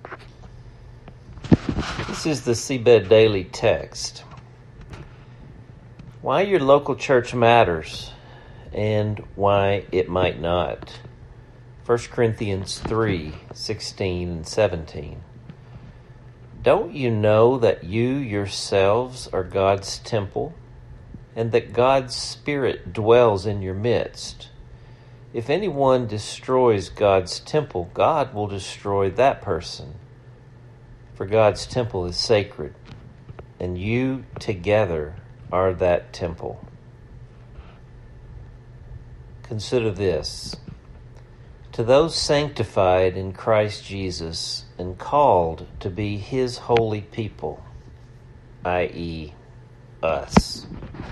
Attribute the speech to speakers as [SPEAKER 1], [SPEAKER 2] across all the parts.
[SPEAKER 1] This is the Seabed Daily text. Why your local church matters and why it might not. 1 Corinthians 3:16 and 17. Don't you know that you yourselves are God's temple, and that God's Spirit dwells in your midst? If anyone destroys God's temple, God will destroy that person. For God's temple is sacred, and you together are that temple. Consider this. To those sanctified in Christ Jesus and called to be His holy people, i.e., us.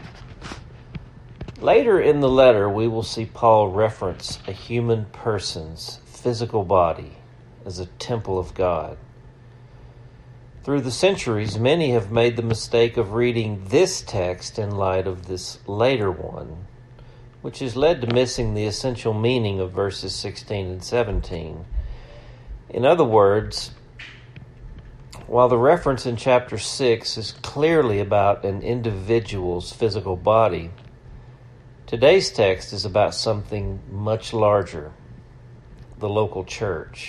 [SPEAKER 1] Later in the letter, we will see Paul reference a human person's physical body as a temple of God. Through the centuries, many have made the mistake of reading this text in light of this later one, which has led to missing the essential meaning of verses 16 and 17. In other words, while the reference in chapter 6 is clearly about an individual's physical body, today's text is about something much larger, the local church.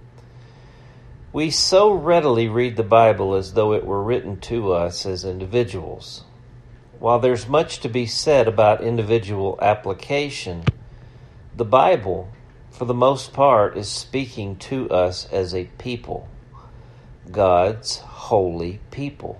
[SPEAKER 1] We so readily read the Bible as though it were written to us as individuals. While there's much to be said about individual application, the Bible, for the most part, is speaking to us as a people, God's holy people.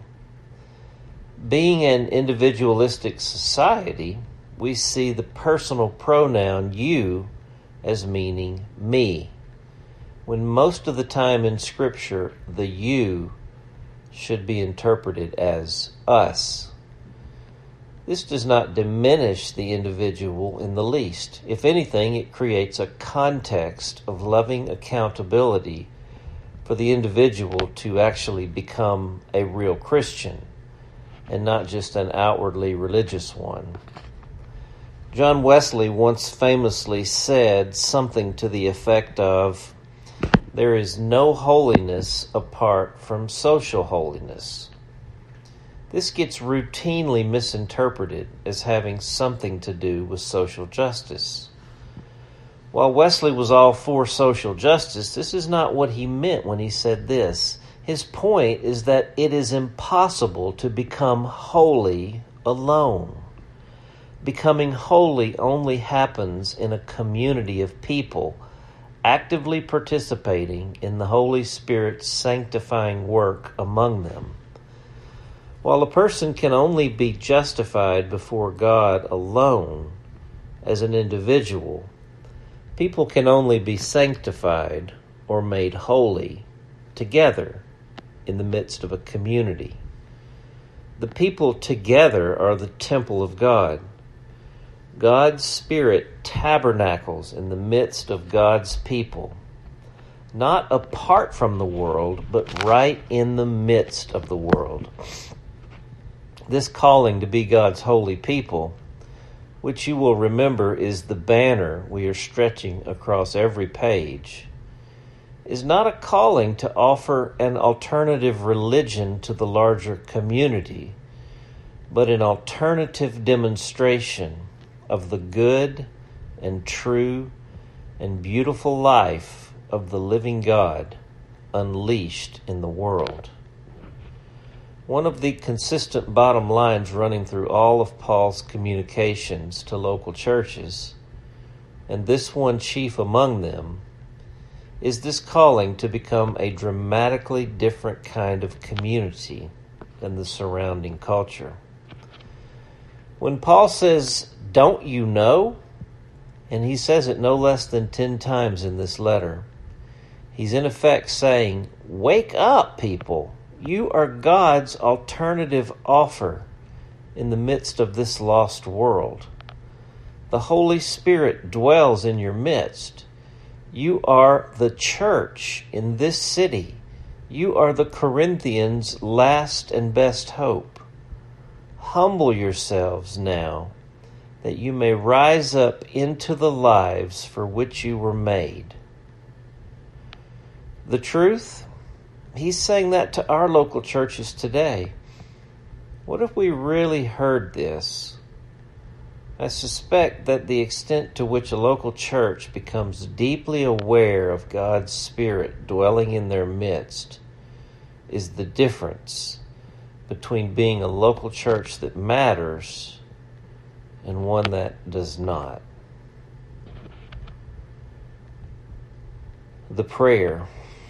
[SPEAKER 1] Being an individualistic society, we see the personal pronoun you as meaning me, when most of the time in Scripture, the you should be interpreted as us. This does not diminish the individual in the least. If anything, it creates a context of loving accountability for the individual to actually become a real Christian and not just an outwardly religious one. John Wesley once famously said something to the effect of, "There is no holiness apart from social holiness." This gets routinely misinterpreted as having something to do with social justice. While Wesley was all for social justice, this is not what he meant when he said this. His point is that it is impossible to become holy alone. Becoming holy only happens in a community of people actively participating in the Holy Spirit's sanctifying work among them. While a person can only be justified before God alone as an individual, people can only be sanctified or made holy together in the midst of a community. The people together are the temple of God. God's Spirit tabernacles in the midst of God's people, not apart from the world, but right in the midst of the world. This calling to be God's holy people, which you will remember is the banner we are stretching across every page, is not a calling to offer an alternative religion to the larger community, but an alternative demonstration of the good and true and beautiful life of the living God unleashed in the world. One of the consistent bottom lines running through all of Paul's communications to local churches, and this one chief among them, is this calling to become a dramatically different kind of community than the surrounding culture. When Paul says, "Don't you know?" and he says it no less than 10 times in this letter, he's in effect saying, wake up, people. You are God's alternative offer in the midst of this lost world. The Holy Spirit dwells in your midst. You are the church in this city. You are the Corinthians' last and best hope. Humble yourselves now, that you may rise up into the lives for which you were made. The truth, He's saying that to our local churches today. What if we really heard this? I suspect that the extent to which a local church becomes deeply aware of God's Spirit dwelling in their midst is the difference between being a local church that matters and one that does not. The prayer.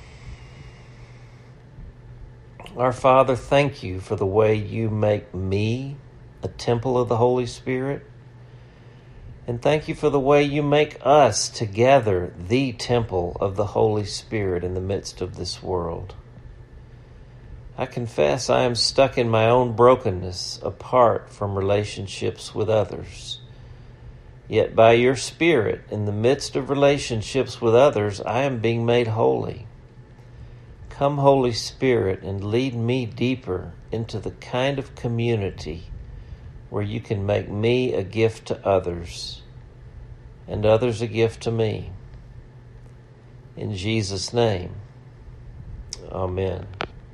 [SPEAKER 1] Our Father, thank you for the way you make me a temple of the Holy Spirit. And thank you for the way you make us together the temple of the Holy Spirit in the midst of this world. I confess I am stuck in my own brokenness apart from relationships with others. Yet by your Spirit, in the midst of relationships with others, I am being made holy. Come, Holy Spirit, and lead me deeper into the kind of community where you can make me a gift to others and others a gift to me. In Jesus' name, amen.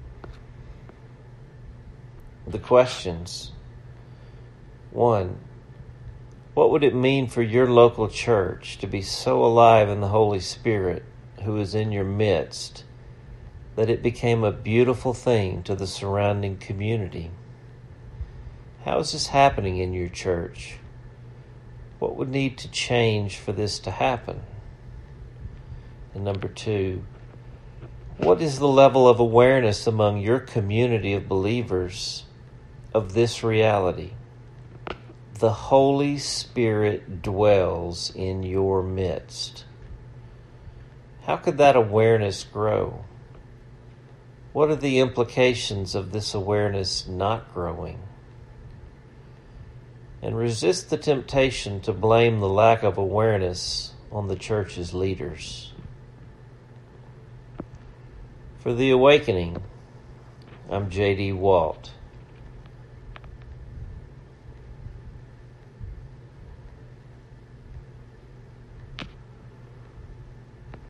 [SPEAKER 1] The questions. 1. What would it mean for your local church to be so alive in the Holy Spirit who is in your midst that it became a beautiful thing to the surrounding community? How is this happening in your church? What would need to change for this to happen? And number 2, what is the level of awareness among your community of believers of this reality? The Holy Spirit dwells in your midst. How could that awareness grow? What are the implications of this awareness not growing? And resist the temptation to blame the lack of awareness on the church's leaders. For The Awakening, I'm J.D. Walt.